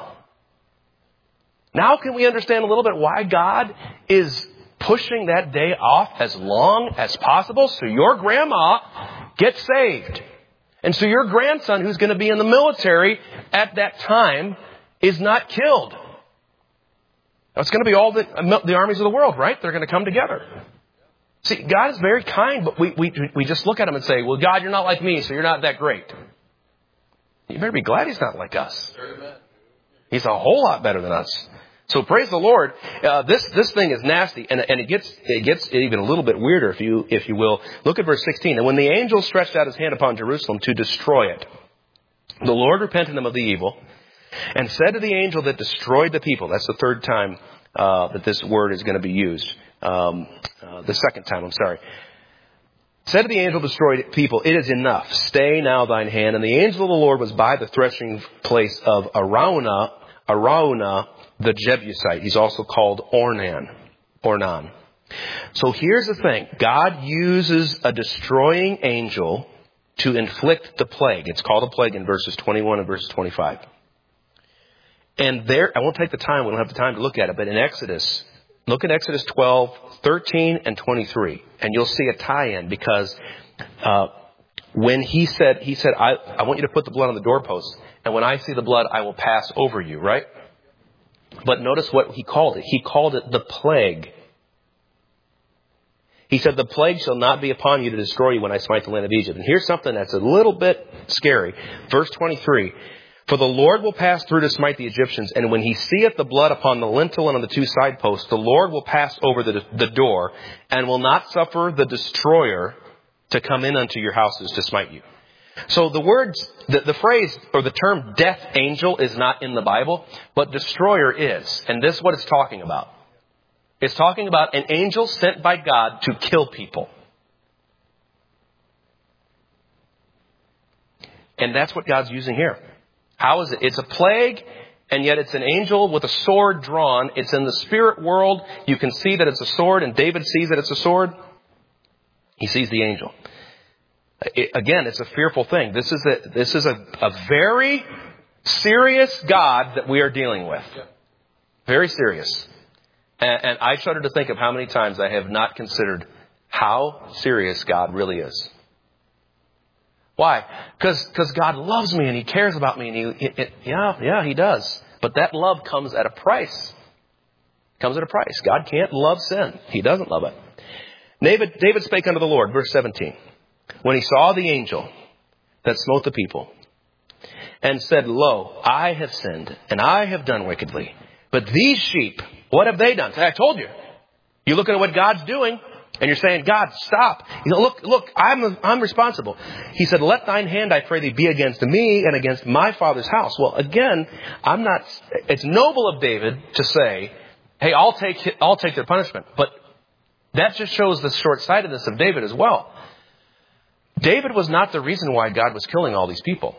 [SPEAKER 1] Now can we understand a little bit why God is pushing that day off as long as possible so your grandma gets saved. And so your grandson who's going to be in the military at that time is not killed. It's going to be all the, the armies of the world, right? They're going to come together. See, God is very kind, but we, we, we just look at him and say, well, God, you're not like me, so you're not that great. You better be glad he's not like us. He's a whole lot better than us. So praise the Lord. Uh, this this thing is nasty, and and it gets it gets even a little bit weirder, if you if you will. Look at verse sixteen. And when the angel stretched out his hand upon Jerusalem to destroy it, the Lord repented him of the evil, and said to the angel that destroyed the people. That's the third time uh, that this word is going to be used. Um, uh, the second time, I'm sorry. Said to the angel destroyed people, it is enough. Stay now thine hand. And the angel of the Lord was by the threshing place of Araunah, Araunah, the Jebusite. He's also called Ornan. Ornan. So here's the thing. God uses a destroying angel to inflict the plague. It's called a plague in verses twenty-one and verses twenty-five. And there, I won't take the time. We don't have the time to look at it. But in Exodus, look at Exodus twelve, thirteen, and twenty-three. And you'll see a tie-in because uh, when he said, he said, I, I want you to put the blood on the doorpost. And when I see the blood, I will pass over you, right? But notice what he called it. He called it the plague. He said, the plague shall not be upon you to destroy you when I smite the land of Egypt. And here's something that's a little bit scary. Verse twenty-three. For the Lord will pass through to smite the Egyptians, and when he seeth the blood upon the lintel and on the two side posts, the Lord will pass over the, the door, and will not suffer the destroyer to come in unto your houses to smite you. So the words, the, the phrase, or the term death angel is not in the Bible, but destroyer is. And this is what it's talking about. It's talking about an angel sent by God to kill people. And that's what God's using here. How is it? It's a plague, and yet it's an angel with a sword drawn. It's in the spirit world. You can see that it's a sword, and David sees that it's a sword. He sees the angel. It, again, it's a fearful thing. This is a, this is a, a very serious God that we are dealing with. Very serious. And, and I shudder to think of how many times I have not considered how serious God really is. Why? Because because God loves me and he cares about me. And he, it, it, yeah, yeah, he does. But that love comes at a price. Comes at a price. God can't love sin. He doesn't love it. David, David spake unto the Lord, verse seventeen. When he saw the angel that smote the people and said, Lo, I have sinned and I have done wickedly. But these sheep, what have they done? I told you. You're looking at what God's doing. And you're saying, God, stop. You know, look, look, I'm, I'm responsible. He said, let thine hand, I pray thee, be against me and against my father's house. Well, again, I'm not, it's noble of David to say, hey, I'll take, I'll take their punishment. But that just shows the short-sightedness of David as well. David was not the reason why God was killing all these people.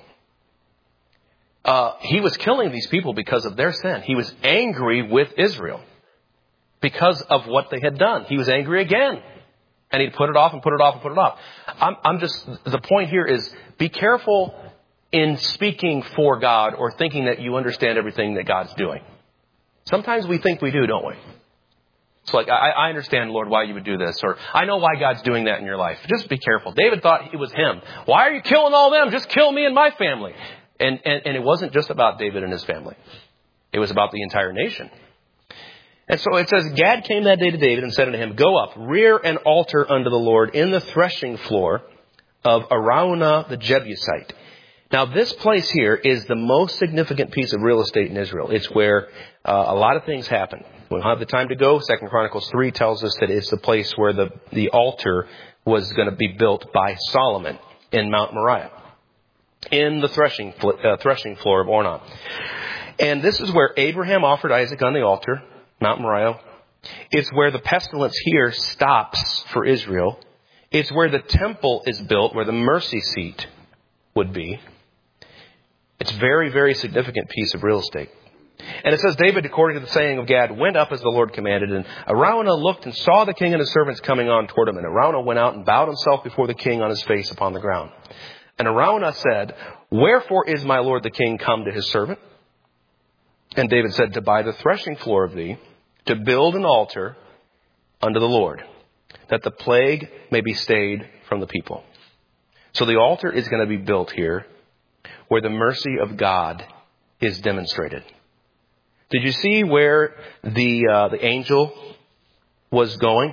[SPEAKER 1] Uh, he was killing these people because of their sin. He was angry with Israel. Because of what they had done. He was angry again. And he'd put it off and put it off and put it off. I'm, I'm just, the point here is be careful in speaking for God or thinking that you understand everything that God's doing. Sometimes we think we do, don't we? It's like, I, I understand, Lord, why you would do this. Or I know why God's doing that in your life. Just be careful. David thought it was him. Why are you killing all them? Just kill me and my family. And, and, and it wasn't just about David and his family. It was about the entire nation. And so it says, Gad came that day to David and said unto him, Go up, rear an altar unto the Lord in the threshing floor of Araunah the Jebusite. Now this place here is the most significant piece of real estate in Israel. It's where uh, a lot of things happen. We don't have the time to go. Second Chronicles three tells us that it's the place where the, the altar was going to be built by Solomon in Mount Moriah. In the threshing, uh, threshing floor of Ornan. And this is where Abraham offered Isaac on the altar. Mount Moriah. It's where the pestilence here stops for Israel. It's where the temple is built, where the mercy seat would be. It's a very, very significant piece of real estate. And it says, David, according to the saying of Gad, went up as the Lord commanded. And Araunah looked and saw the king and his servants coming on toward him. And Araunah went out and bowed himself before the king on his face upon the ground. And Araunah said, Wherefore is my lord the king come to his servant? And David said, To buy the threshing floor of thee, to build an altar unto the Lord, that the plague may be stayed from the people. So the altar is going to be built here where the mercy of God is demonstrated. Did you see where the uh, the angel was going?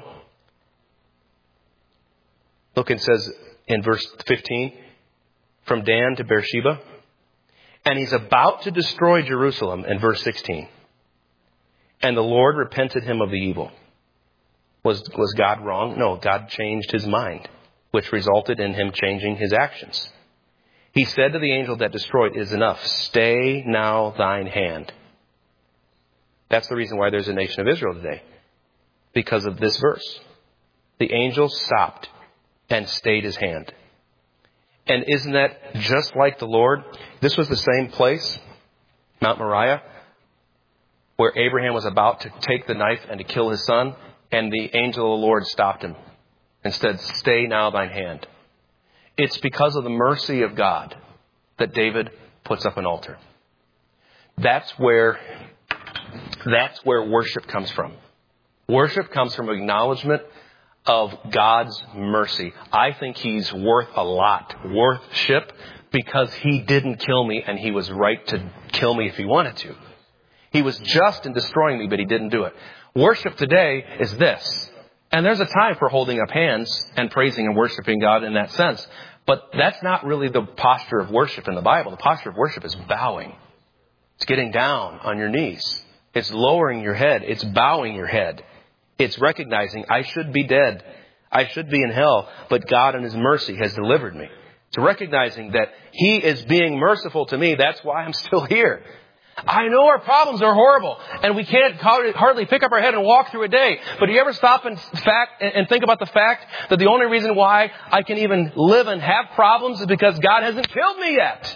[SPEAKER 1] Look, it says in verse fifteen, from Dan to Beersheba. And he's about to destroy Jerusalem in verse sixteen. And the Lord repented him of the evil. Was, was God wrong? No, God changed his mind, which resulted in him changing his actions. He said to the angel that destroyed, "It is enough. Stay now thine hand." That's the reason why there's a nation of Israel today. Because of this verse. The angel stopped and stayed his hand. And isn't that just like the Lord? This was the same place, Mount Moriah, where Abraham was about to take the knife and to kill his son. And the angel of the Lord stopped him and said, "Stay now thine hand." It's because of the mercy of God that David puts up an altar. That's where, that's where worship comes from. Worship comes from acknowledgement of God's mercy. I think he's worth a lot, worship, because he didn't kill me and he was right to kill me if he wanted to. He was just in destroying me, but he didn't do it. Worship today is this. And there's a time for holding up hands and praising and worshiping God in that sense. But that's not really the posture of worship in the Bible. The posture of worship is bowing. It's getting down on your knees. It's lowering your head. It's bowing your head. It's recognizing I should be dead. I should be in hell, but God in his mercy has delivered me. It's recognizing that he is being merciful to me. That's why I'm still here. I know our problems are horrible and we can't hardly pick up our head and walk through a day. But do you ever stop and fact and think about the fact that the only reason why I can even live and have problems is because God hasn't killed me yet?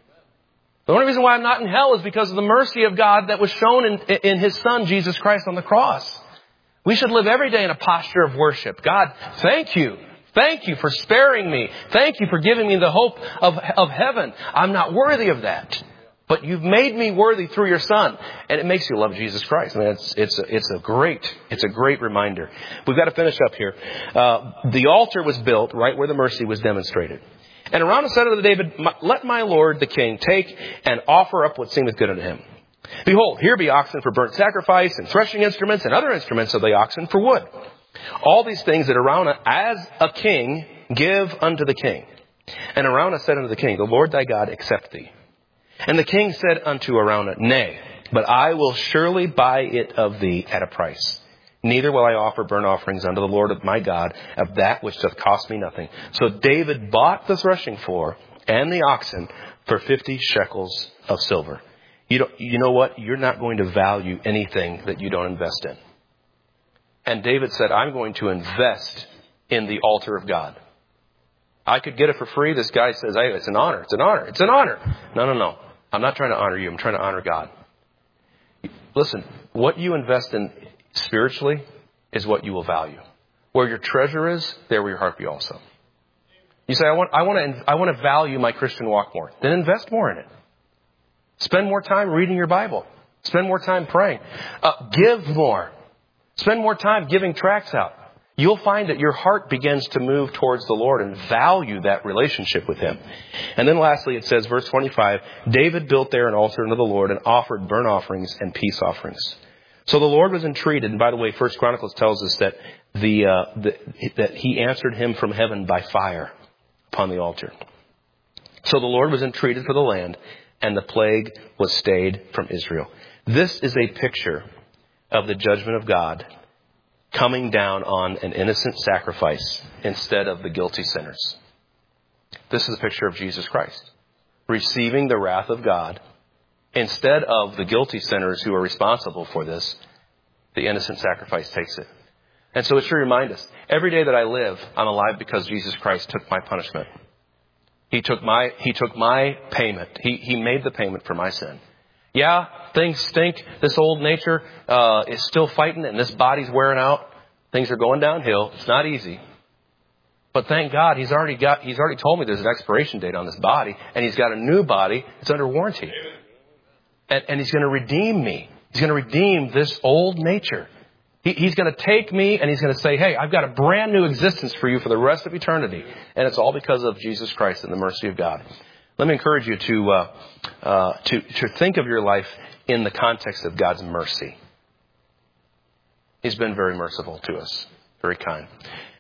[SPEAKER 1] The only reason why I'm not in hell is because of the mercy of God that was shown in, in his son, Jesus Christ, on the cross. We should live every day in a posture of worship. God, thank you. Thank you for sparing me. Thank you for giving me the hope of, of heaven. I'm not worthy of that. But you've made me worthy through your son. And it makes you love Jesus Christ. I mean, it's, it's, a, it's a great, it's a great reminder. We've got to finish up here. Uh, the altar was built right where the mercy was demonstrated. And Araunah said unto David, "Let my lord the king take and offer up what seemeth good unto him. Behold, here be oxen for burnt sacrifice, and threshing instruments, and other instruments of the oxen for wood. All these things that Araunah, as a king, give unto the king." And Araunah said unto the king, "The Lord thy God accept thee." And the king said unto Araunah, "Nay, but I will surely buy it of thee at a price. Neither will I offer burnt offerings unto the Lord of my God of that which doth cost me nothing." So David bought the threshing floor and the oxen for fifty shekels of silver. You don't, you know what? You're not going to value anything that you don't invest in. And David said, "I'm going to invest in the altar of God. I could get it for free." This guy says, "Hey, it's an honor. It's an honor. It's an honor." No, no, no. I'm not trying to honor you. I'm trying to honor God. Listen, what you invest in spiritually is what you will value. Where your treasure is, there will your heart be also. You say, I want, I want to, I want to value my Christian walk more. Then invest more in it. Spend more time reading your Bible. Spend more time praying. Uh, give more. Spend more time giving tracts out. You'll find that your heart begins to move towards the Lord and value that relationship with him. And then lastly, it says, verse twenty-five, David built there an altar unto the Lord and offered burnt offerings and peace offerings. So the Lord was entreated. And by the way, First Chronicles tells us that the, uh, the that he answered him from heaven by fire upon the altar. So the Lord was entreated for the land, and the plague was stayed from Israel. This is a picture of the judgment of God coming down on an innocent sacrifice instead of the guilty sinners. This is a picture of Jesus Christ receiving the wrath of God instead of the guilty sinners who are responsible for this. The innocent sacrifice takes it. And so it should remind us, every day that I live, I'm alive because Jesus Christ took my punishment. He took my, he took my payment. He, he made the payment for my sin. Yeah, things stink. This old nature uh, is still fighting, and this body's wearing out. Things are going downhill. It's not easy. But thank God, he's already got, he's already told me there's an expiration date on this body, and he's got a new body. It's under warranty. And, and he's going to redeem me. He's going to redeem this old nature. He, he's going to take me and he's going to say, hey, I've got a brand new existence for you for the rest of eternity. And it's all because of Jesus Christ and the mercy of God. Let me encourage you to, uh, uh, to, to think of your life in the context of God's mercy. He's been very merciful to us, very kind.